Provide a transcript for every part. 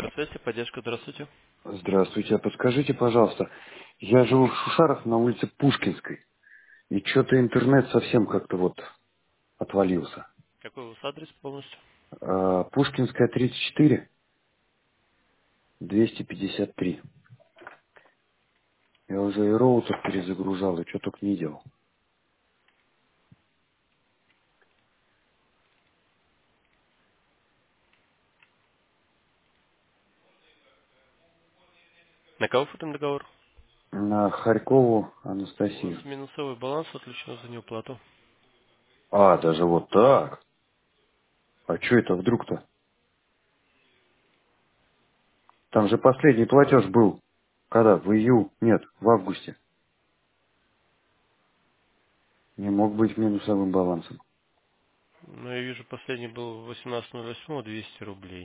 Электросвязь, поддержка, здравствуйте. Здравствуйте, а подскажите, пожалуйста, я живу в Шушарах на улице Пушкинской, и что-то интернет совсем как-то вот отвалился. Какой у вас адрес полностью? Пушкинская 34, 253. Я уже и роутер перезагружал, и что только не делал. На кого оформлен договор? На Харькову У вас Анастасию. минусовой баланс отключен за неуплату. Даже вот так? А что это вдруг-то? Там же последний платеж был. Когда? В Нет, в августе. Не мог быть минусовым балансом. Ну, я вижу, последний был 18.08, 200 рублей.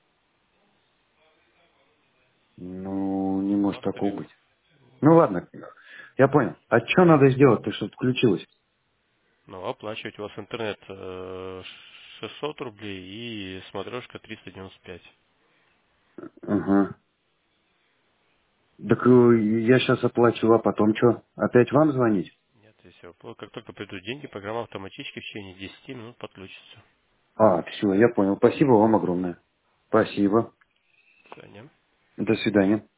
Ну, не может такого Повторю. быть. Ну ладно, я понял. А что надо сделать-то, чтобы включилось? Ну, оплачивать у вас интернет 600 рублей и смотрешка 395. Ага. Так я сейчас оплачу, а потом что? Опять вам звонить? Нет, и все. Как только придут деньги, программа автоматически в течение 10 минут подключится. Все, я понял. Спасибо вам огромное. Спасибо. До свидания. До свидания.